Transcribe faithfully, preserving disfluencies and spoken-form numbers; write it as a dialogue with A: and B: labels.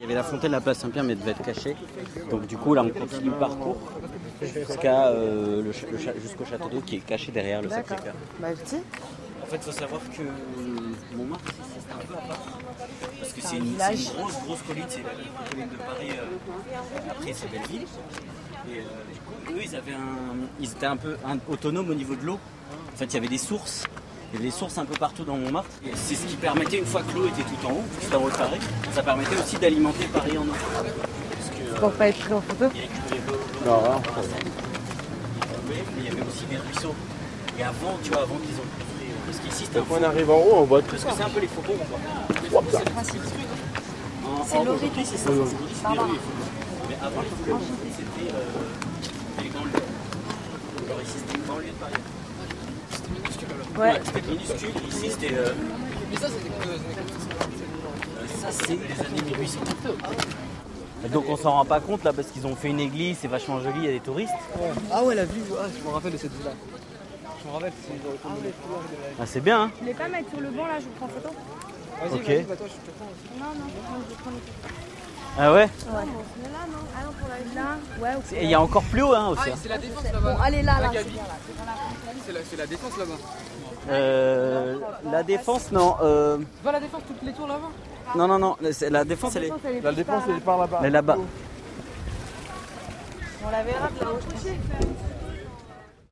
A: Il y avait la fontaine de la place Saint-Pierre, mais elle devait être cachée. Donc du coup, là, on continue le parcours jusqu'à, euh, le, ch- le ch- jusqu'au château d'eau qui est caché derrière le Sacré-Cœur.
B: Bah, petit.
A: En fait, il faut savoir que Montmartre, c'est un peu à part. Parce que c'est
B: un
A: une, c'est
B: village.
A: une grosse, grosse colline. C'est la la colline de Paris. euh, après, c'est Belleville. Et euh, du coup, eux, ils, avaient un, ils étaient un peu un- autonomes au niveau de l'eau. En fait, il y avait des sources. Il y avait des sources un peu partout dans Montmartre. Et c'est ce qui permettait, une fois que l'eau était tout en haut, c'était en haut de Paris, ça permettait aussi d'alimenter Paris en eau. Parce que,
B: Pour pas être pris en photo.
A: il récupérait l'eau. l'eau
C: Non,
A: de-
C: non.
A: Mais il y avait aussi des ruisseaux. Et avant, tu vois, avant qu'ils ont construit. Parce qu'ici, c'était un
C: Quand on
A: faubourg.
C: arrive en haut, on voit tout
A: Parce
C: ça.
A: que c'est un peu les faubourgs, quoi.
C: C'est
B: le principe.
A: En-
B: C'est
A: en-
B: l'origine.
A: Aujourd'hui, c'est ça. Aujourd'hui, c'est des rues, les faubourgs. Mais avant, les faubourgs, c'était euh, les banlieues. Alors ici, c'était une banlieue de Paris.
B: Ouais.
A: Ouais, c'était minuscule. Ici, c'était. Euh... Mais ça, c'était quoi les années quatre-vingt-dix? Ça, c'est les années mille huit cents. Et donc, on s'en rend pas compte là parce qu'ils ont fait une église, c'est vachement joli, il y a des touristes.
D: Ah ouais, la vue, ah, je me rappelle de cette vue-là. Je me rappelle, c'est dans le tournoi.
A: Ah, c'est bien, hein.
E: Vous voulez pas mettre sur le banc là, je vous prends photo?
D: Vas-y,
A: Ok.
D: vas-y, bah toi, je te prends aussi.
E: Non, non, moi je vais prendre les photos.
A: Ah ouais.
E: Ouais. Bon, on se met là, non? Ah non, pour la là? Ouais, ok.
A: Et il y a encore plus haut, hein, aussi.
D: Ah,
A: hein.
D: c'est la défense
E: Bon,
D: là-bas.
E: allez là, là,
D: Gabi.
E: c'est bien là. C'est dans la fontaine.
D: C'est la, c'est la défense là-bas.
A: Euh, la défense, non. Euh,
D: C'est pas la défense, toutes les tours là-bas?
A: non, non, non. c'est- La défense, elle est,
E: Elle est
C: La
E: plus
C: défense,
E: par là.
C: elle est par là-bas.
A: elle est là-bas.
E: On la verra de là-haut.